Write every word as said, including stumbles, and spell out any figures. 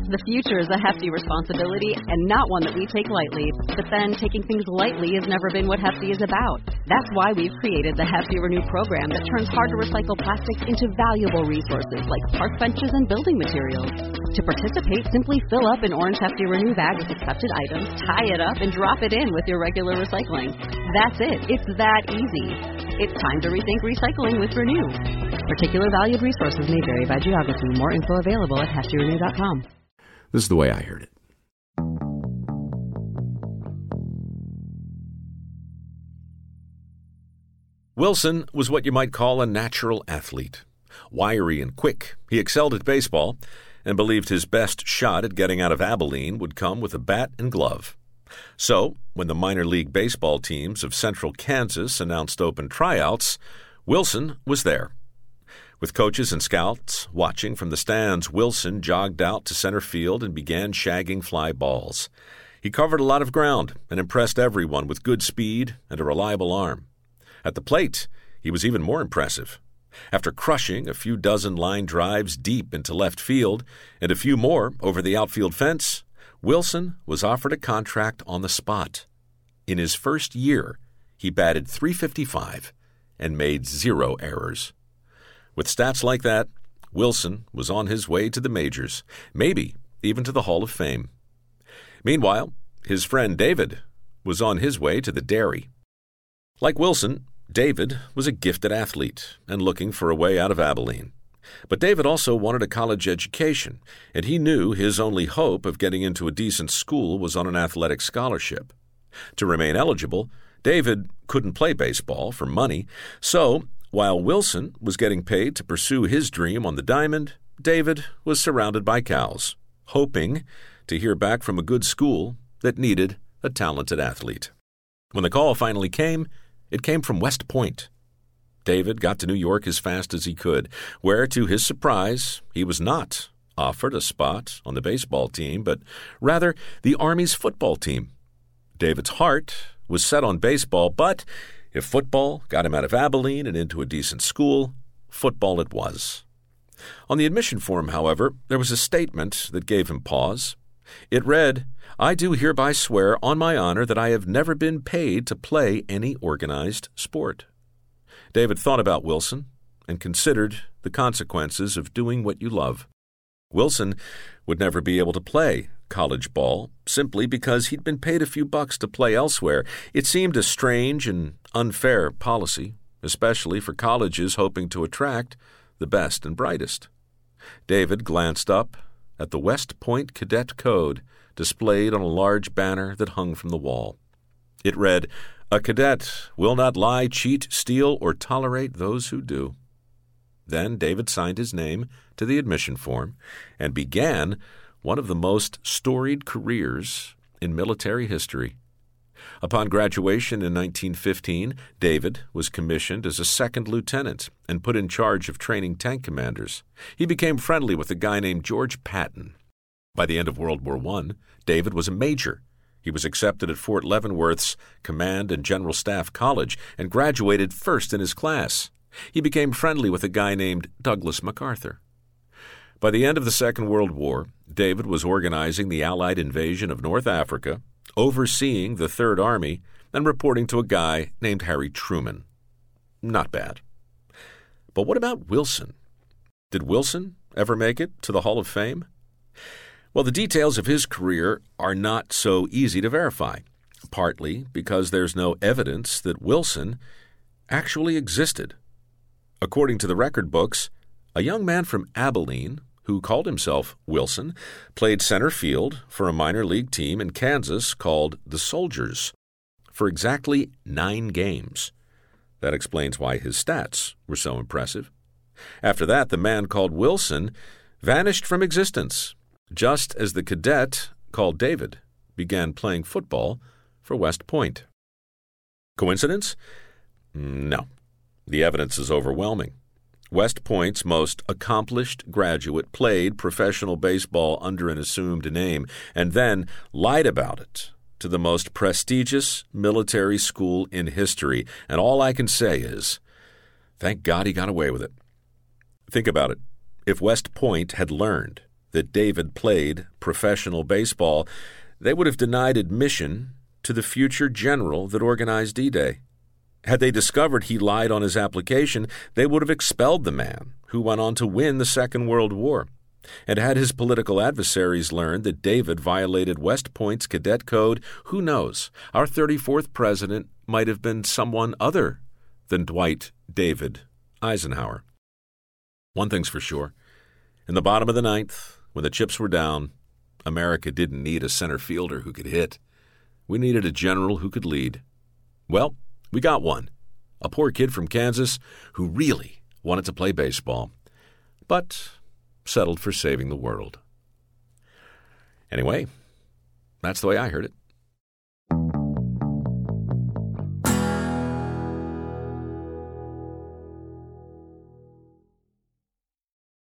The future is a hefty responsibility and not one that we take lightly. But then, taking things lightly has never been what Hefty is about. That's why we've created the Hefty Renew program that turns hard-to-recycle plastics into valuable resources like park benches and building materials. To participate, simply fill up an orange Hefty Renew bag with accepted items, tie it up, and drop it in with your regular recycling. That's it. It's that easy. It's time to rethink recycling with Renew. Particular valued resources may vary by geography. More info available at hefty renew dot com. This is the way I heard it. Wilson was what you might call a natural athlete. Wiry and quick, he excelled at baseball and believed his best shot at getting out of Abilene would come with a bat and glove. So, when the minor league baseball teams of Central Kansas announced open tryouts, Wilson was there. With coaches and scouts watching from the stands, Wilson jogged out to center field and began shagging fly balls. He covered a lot of ground and impressed everyone with good speed and a reliable arm. At the plate, he was even more impressive. After crushing a few dozen line drives deep into left field and a few more over the outfield fence, Wilson was offered a contract on the spot. In his first year, he batted three fifty-five and made zero errors. With stats like that, Wilson was on his way to the majors, maybe even to the Hall of Fame. Meanwhile, his friend David was on his way to the dairy. Like Wilson, David was a gifted athlete and looking for a way out of Abilene. But David also wanted a college education, and he knew his only hope of getting into a decent school was on an athletic scholarship. To remain eligible, David couldn't play baseball for money, so while Wilson was getting paid to pursue his dream on the diamond, David was surrounded by cows, hoping to hear back from a good school that needed a talented athlete. When the call finally came, it came from West Point. David got to New York as fast as he could, where, to his surprise, he was not offered a spot on the baseball team, but rather the Army's football team. David's heart was set on baseball, but if football got him out of Abilene and into a decent school, football it was. On the admission form, however, there was a statement that gave him pause. It read, "I do hereby swear on my honor that I have never been paid to play any organized sport." David thought about Wilson and considered the consequences of doing what you love. Wilson would never be able to play college ball simply because he'd been paid a few bucks to play elsewhere. It seemed a strange and unfair policy, especially for colleges hoping to attract the best and brightest. David glanced up at the West Point Cadet Code displayed on a large banner that hung from the wall. It read, "A cadet will not lie, cheat, steal, or tolerate those who do." Then David signed his name to the admission form and began one of the most storied careers in military history. Upon graduation in nineteen fifteen, David was commissioned as a second lieutenant and put in charge of training tank commanders. He became friendly with a guy named George Patton. By the end of World War One, David was a major. He was accepted at Fort Leavenworth's Command and General Staff College and graduated first in his class. He became friendly with a guy named Douglas MacArthur. By the end of the Second World War, David was organizing the Allied invasion of North Africa, overseeing the Third Army, and reporting to a guy named Harry Truman. Not bad. But what about Wilson? Did Wilson ever make it to the Hall of Fame? Well, the details of his career are not so easy to verify, partly because there's no evidence that Wilson actually existed. According to the record books, a young man from Abilene who called himself Wilson played center field for a minor league team in Kansas called the Soldiers for exactly nine games. That explains why his stats were so impressive. After that, the man called Wilson vanished from existence, just as the cadet called David began playing football for West Point. Coincidence? No. The evidence is overwhelming. West Point's most accomplished graduate played professional baseball under an assumed name and then lied about it to the most prestigious military school in history. And all I can say is, thank God he got away with it. Think about it. If West Point had learned that David played professional baseball, they would have denied admission to the future general that organized D-Day. Had they discovered he lied on his application, they would have expelled the man who went on to win the Second World War. And had his political adversaries learned that David violated West Point's cadet code, who knows, our thirty-fourth president might have been someone other than Dwight David Eisenhower. One thing's for sure. In the bottom of the ninth, when the chips were down, America didn't need a center fielder who could hit. We needed a general who could lead. Well, we got one. A poor kid from Kansas who really wanted to play baseball, but settled for saving the world. Anyway, that's the way I heard it.